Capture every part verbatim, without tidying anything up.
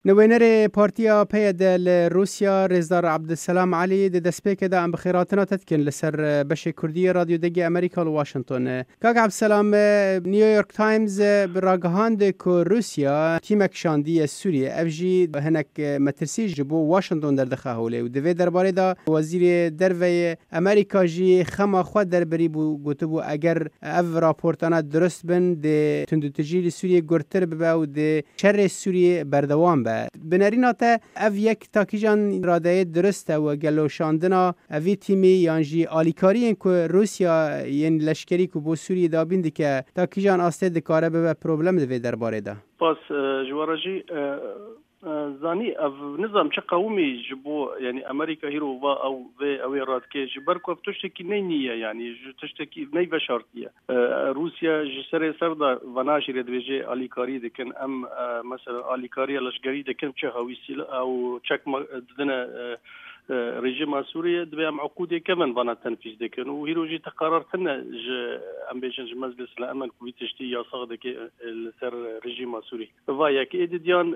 نوینر پارتیا پید روسیا رزدار عبدالسلام علی د دسپیک دا ام بخیراتنا تتکن لسر بش کردی رادیو دگی امریکا و واشنطن. کاک عبدالسلام، نیویورک تایمز براگهاند که روسیا تیمک شاندی سوریه افجی هنک مترسی جبو واشنطن در دخه هوله و دوی درباره دا وزیر دروی امریکا جی خما خود در بری بو گوتو بو اگر اف راپورتانا درست بن ده تندوتجیل سوریه گرتر ببا و ده شر سوریه بردوام با بنرین تا اف یک تاکیجان راده درسته و گلوشاندنا اوی تیمی یانجی آلیکاری که روسیا ین لشکری که بو سوریه دابین دی که تاکیجان آسته دکاره به پروبلم دوی درباره ده. پس جوارجی زانی اف نظام چه قومی جبو یعنی امریکا هیرو و او و او راد که جبر کو تشتکی نینیه یعنی تشتکی نی بشارتیه روسیا جسر سردا وناشر دوجه آلیکاری دکن ام مثلا آلیکاری لشکری دکن چه هویسیل او چک دنا رژیم سوریه دبیم عقودی کمن بنا تنفیذ دکن و هیروجی تقرار تنه ج ام بیشنج مجلس الامن کوی تشتی یا صاغ دک سر رژیم سوری و یک ایدیان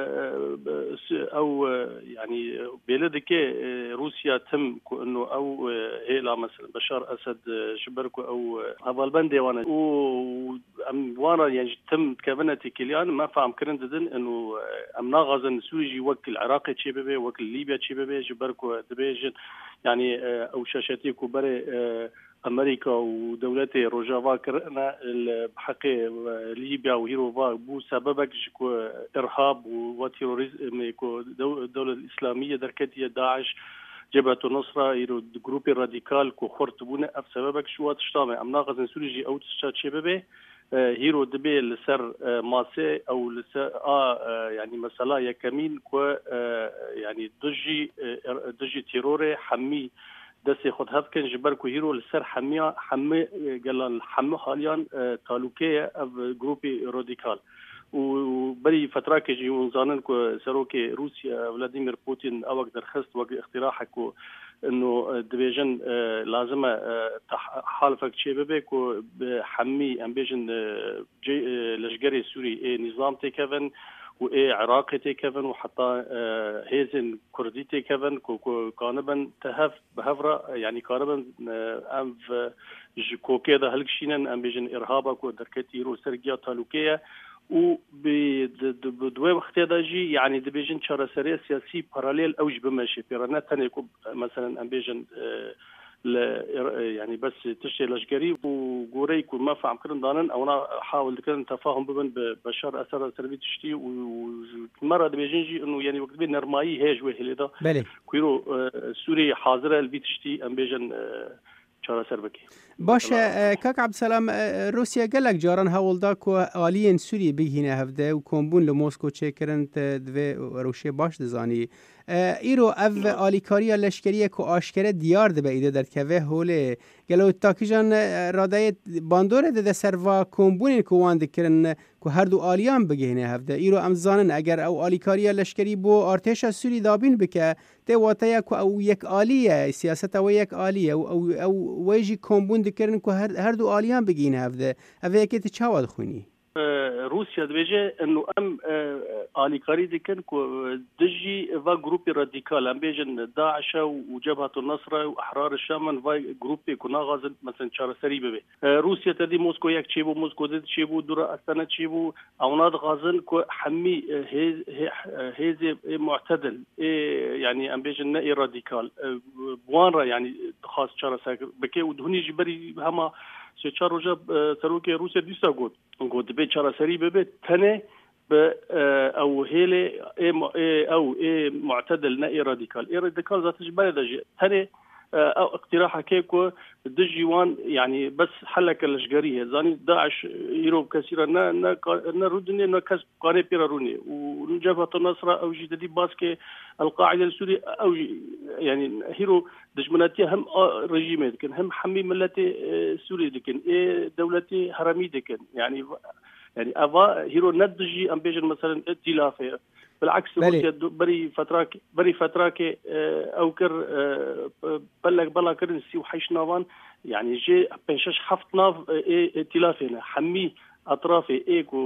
او يعني بلد كي روسيا تم انه او هيلا مثلا بشار اسد شبركو او هذا وانا و وانا يعني تم كابنتي كليان ما فهم كرن ددن انه امنا غازن سوجي وكل العراق تشيبه وكل ليبيا تشيبه جبركو دبيجن يعني او شاشتي كبر امريكا ودولتي روجافا كرنا بحق ليبيا وهيروفا بو سببك شكو ارهاب وتيروريزم كو الدوله الاسلاميه دركتيه داعش جبهه النصره يرو جروب راديكال كو خرطبونه اف سببك شو تشتامه امنا غزن سوريجي او تشات شبابه هيرو دبي لسر ماسي او لسر اه يعني مساله يكمين كو يعني دجي دجي تيروري حمي دسي خود هف كان جبركو هيرو لسر حميا حمي قال حمو حاليا تالوكيه اف جروبي راديكال وبري فتره كي ونزانن كو سروكي روسيا فلاديمير بوتين او درخست وقت اقتراحك انه دبيجن لازم حالفك شبابه كو بحمي امبيجن لشجري سوري نظام تكفن و عراقي تكفن وحتى هيزن كردي تكفن كو كانبن تهف بهفرة يعني كانبن ام كو كده هلكشينن امبيجن ارهابا كو دركتي رو سرجيا تالوكيه و بدوي وقت داجي يعني دبيجن شرسري سياسي باراليل اوج بمشي بيرنا تاني مثلا امبيجن يعني بس تشتي لشجري وغوري كل ما فهم كرن دانن او انا حاول كرن تفاهم بين بشار اثر تربيه تشتي ومره دبيجنجي انه يعني وقت بين نرماي هي جوه هلدا كيرو سوري حاضره البيت تشتي امبيجن باشه کاک عبدالسلام روسیا گلک جاران هولدا کو آلین سوری بگینه هفته و کمبون لموسکو چه کرند دوی روشه باش دزانی ایرو او آلیکاری لشکریه که آشکره دیار ده ایده در که هوله گلو تاکیجان راده باندوره ده سر و کمبون که وان دکرن که هر دو آلیان بگینه هفته ایرو امزانن اگر او آلیکاری لشکری بو ارتش سوری دابین بکه ته واته که او یک آلیه سیاست او یک آلیه او او, او ویجی کمبون دکرن که هر, هر دو آلیان بگینه هفته اوه یکی تچاواد خونی روسيا دبيجي انه ام آليكاري دكن كو دجي فا جروبي راديكال ام بيجن داعش وجبهة النصرة واحرار الشام فا جروبي كنا غازل مثلا شارسري ببي روسيا تدي موسكو يك تشيبو موسكو دي تشيبو دورا استنا تشيبو اوناد غازل كو حمي هيز هيز معتدل يعني ام بيجن نائي راديكال بوانرا يعني خاص شارسري بكي ودهني جبري هما سه روزه سروک روسیه دیسا گفت گفت به چهار سری به تنه به او هیله او معتدل نه راديكال راديكال ذاتش بلدج تنه او اقتراح كيكو دجيوان يعني بس حلك الاشجاريه زاني داعش يروب كثيرا نا نا ردني نا كسب قاني بيراروني وجبهه النصره او جديد باسكي القاعده السوريه او يعني هيرو دجمناتي هم رجيمات لكن هم حمي ملتي سوري لكن ايه دولتي حرامي لكن يعني يعني افا هيرو ندجي ام بيجن مثلا ائتلافه بالعكس روسيا بري فتره بري فتره كي او كر بلغ بلا كرنسي وحيش نافان يعني جي بنشش حفط ناف ائتلافنا حمي اطرافي ايكو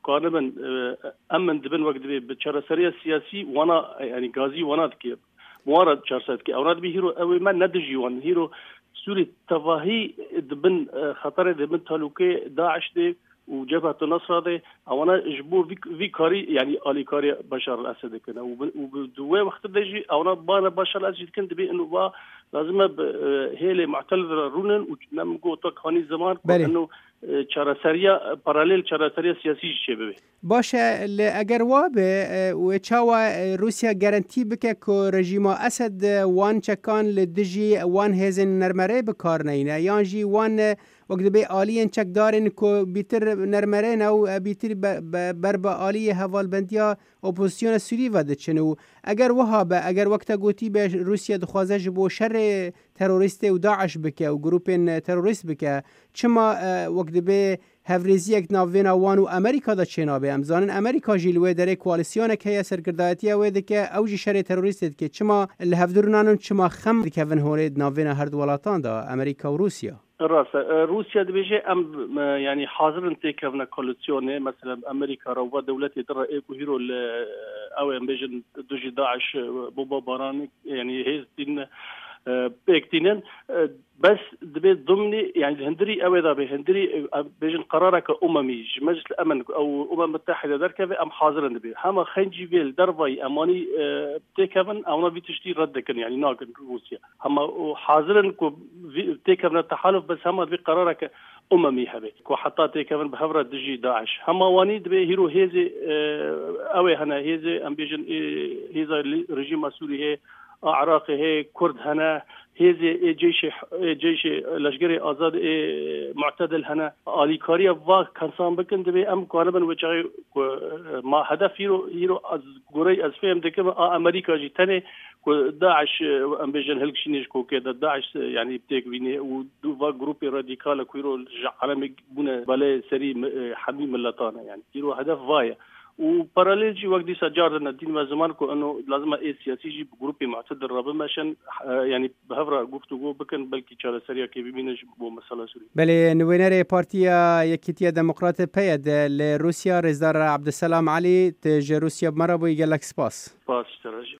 قانبا امن دبن وقت دبي بشرسريه سياسي وانا يعني غازي وانا دكي موارد شرسات كي اوراد بي هيرو او ما ندجي وان هيرو سوري تفاهي دبن خطر دبن تلوكي داعش دي وجبهة النصر دي او انا جبور في في كاري يعني الي كاري بشار الاسد كنا وبدوي وقت دجي او انا بانا بشار الاسد كنت بي انه با لازم هي اللي معتل رونن ونمقو تقاني زمان انه چارەسەریە پارالل چارەسەریە سیاسی شێبێ باشه اگر وابه و چاوا روسیا گارانتی بکه که رژیما اسد وان چکان لدجی وان هزن نرمره بکار نینه یان جی وان وقت به آلین چک دارن که بیتر نرمره نو بیتر بربا آلی حوالبندیا اپوزیسیون سوری وده چنو اگر وهابه اگر وقت گوتی به روسیا دخوازه جبو شر تروریست و داعش بکه و گروپین تروریست بکه چما وقت به هفریزی یک ناوینا وان و امریکا دا چنا به امزانن امریکا جیلوه داره کوالیسیون که سرگردایتی اوه که اوجی شر تروریست که چما الهفدرونانون چما خم دکون هورید ناوینا هر دولتان دا امریکا و روسیا راسا روسيا دبيجي ام يعني حاضر تيكفنا كوليسيون مثلا امريكا رو دولتي ترى ايكو هيرو او ام بيجن دوجي داعش بوبا باران يعني هيزتين بيكتينن بس دبي ضمني يعني الهندري او ذا بهندري بيجن قرارك اممي مجلس الامن او الامم المتحده دركه ام حاضر دبي هما خنجي بيل دربي اماني تيكفن او نبي تشتي ردكن يعني ناقن روسيا هما حاضرن كو تيكفن التحالف بس هما بقرارك اممي هبي كو حتى تيكفن بهفره دجي داعش هما واني دبي هيرو هيزي او هنا هيزي ام بيجن هيزا رجيم سوري هي عراقي هي كرد هنا هذه جيش جيش لشکری آزاد معتدل هنا آلی کاری و کنسان بکن دبی ام قانبن و چای ما هدف یرو یرو از گوری از فهم دکم امریکا جی تنه و داعش ام بيجن هلكشينيش كو كده داعش يعني بتكوينه ودو جروب راديكال كويرو عالم بنا بلا سري حميم اللطانه يعني يرو هدف فايا وباراليل جي وقت دي سجارنا الدين ما زمان كو انه لازم اي سياسي جي جروبي معتدل رابط ماشان يعني بهفرا گفتگو بكن بلكي چاله سريا كي ببينش بو مساله سوري بله نوينر بارتيا يكيتيا ديمقراط بيد لروسيا رزدار عبد السلام علي تج روسيا بمربو يجلك سباس باس ترجي